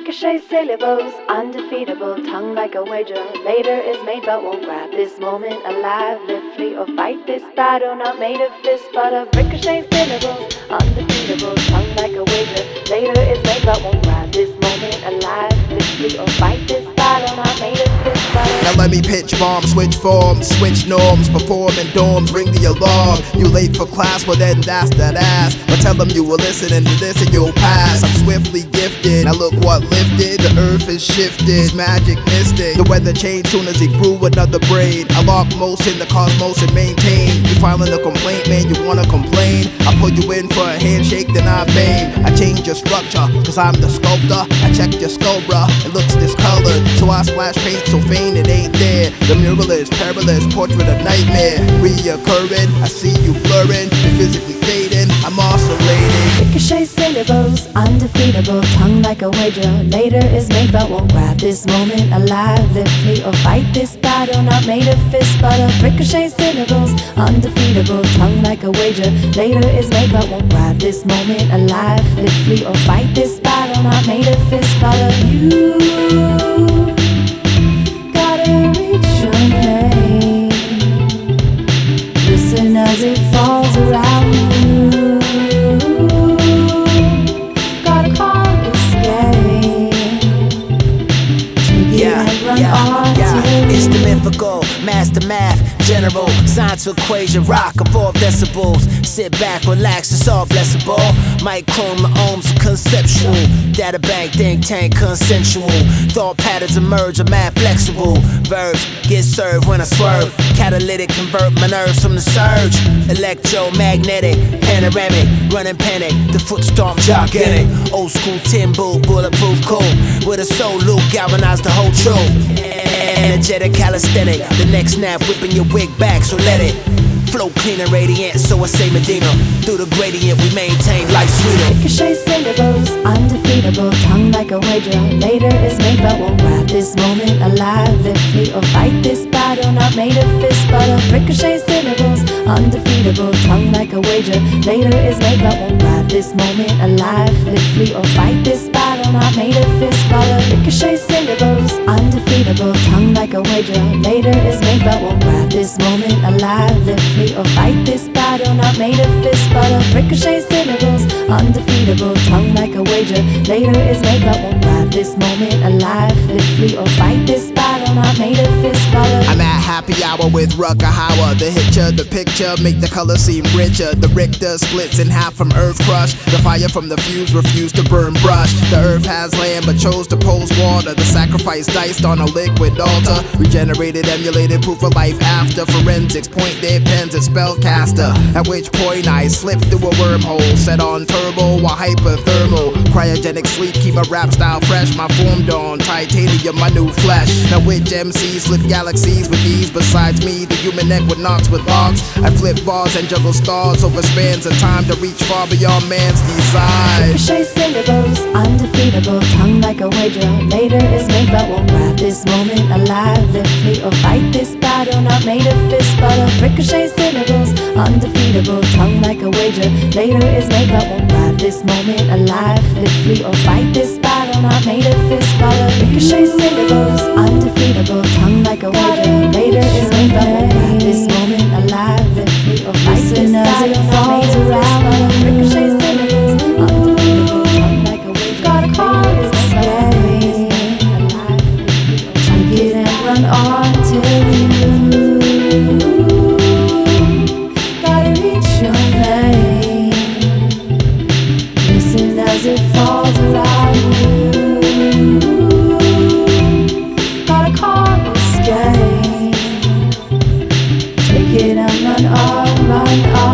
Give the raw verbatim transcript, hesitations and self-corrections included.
Ricochet syllables, undefeatable, tongue like a wager. Later is made but won't grab this moment alive. Live, flee or fight this battle, not made of fist but of ricochet syllables, undefeatable, tongue like a wager. Later is made but won't grab this moment alive. Live, flee or fight this battle, not made of fist but of. Now let me pitch bombs, switch forms, switch norms, perform in dorms, ring the alarm. You late for class, well then that's that ass. But tell them you were listening to this and you'll pass. I'm swiftly gifted, now look what lifted. The earth is shifted, magic mystic. The weather changed soon as he grew another braid. I lock most in the cosmos and maintain. You filing a complaint, man, you wanna complain? I pull you in for a handshake, then I bang. I change your structure, cause I'm the sculptor. I check your skull, bruh, it looks discolored. So I splash paint so faint it ain't there. The mural is perilous, portrait of nightmare. Reoccurring, I see you blurring. You're physically fading, I'm oscillating. Ricochet syllables, undefeatable, tongue like a wager. Later is made but won't grab this moment alive. Live, flee or fight this battle, not made of fist but of ricochet syllables, undefeatable, tongue like a wager. Later is made but won't grab this moment alive. Live, flee or fight this battle, not made of fist but of you. Gotta reach your name. Listen as it falls around you. Gotta call this game. Take it and run on to It's the mythical, master math, general, science equation, rock of four decibels. Sit back, relax, it's all blessable. Micron, my ohms, conceptual. Data bank, think tank, consensual. Thought patterns emerge, I'm mad flexible. Verbs get served when I swerve. Catalytic, convert my nerves from the surge. Electromagnetic, panoramic, running panic. The foot stomp, gigantic. Old school tin boot, bulletproof coat. With a soul loop, galvanize the whole truth. Energetic, calisthenic. The next snap, whipping your wig back, so let it flow clean and radiant, so I say Medina. Through the gradient, we maintain life sweeter. Ricochet syllables, undefeatable, tongue like a wager. Later is made but won't grab this moment alive. Live, flee or fight this battle, not made of fist but of ricochet syllables, undefeatable, tongue like a wager. Later is made but won't grab this moment alive. Live, flee or fight this battle, not made of fist but of ricochet syllables, undefeatable, tongue like a wager. Later is made but won't grab this moment alive. Live, flee or fight this battle, not made of fist but of ricochet syllables, undefeatable, tongue like a wager. Later is made but won't grab this moment alive. Live, flee or fight this battle, not made of fist but of. I'm at happy hour with Rucker Hauer. The hitcher, the picture, make the color seem richer. The Richter splits in half from earth crush. The fire from the fuse refused to burn brush. The earth has land but chose to pose water. The sacrifice diced on a liquid altar. Regenerated, emulated, proof of life after. Forensics point their pens at spellcaster. At which point I slip through a wormhole. Set on turbo while hyperthermal. Cryogenic sleep keep my rap style fresh. My form dawn, titanium, my new flesh. Now which M Cs flip galaxies with ease? Besides me, the human equinox with logs. I flip bars and juggle stars over spans of time to reach far beyond man's desire. Ricochet syllables, undefeatable, tongue like a wager. Later is made but won't grab this moment alive. Live, flee or fight this battle, not made of fist but of ricochet syllables, undefeatable, tongue like a wager. Later is made but won't grab this moment alive. Live, flee or fight this battle, not made of fist but of ricochet syllables, undefeatable, tongue like a wager. Later is made but won't grab this moment alive. Live, flee or fight this battle, not made of fist but of ricochet syllables, undefeatable, tongue like a wager. Gotta call this game. Take it and run on till you. Gotta reach your name. Listen as it falls around you. Gotta call this game. Take it and run on, run on.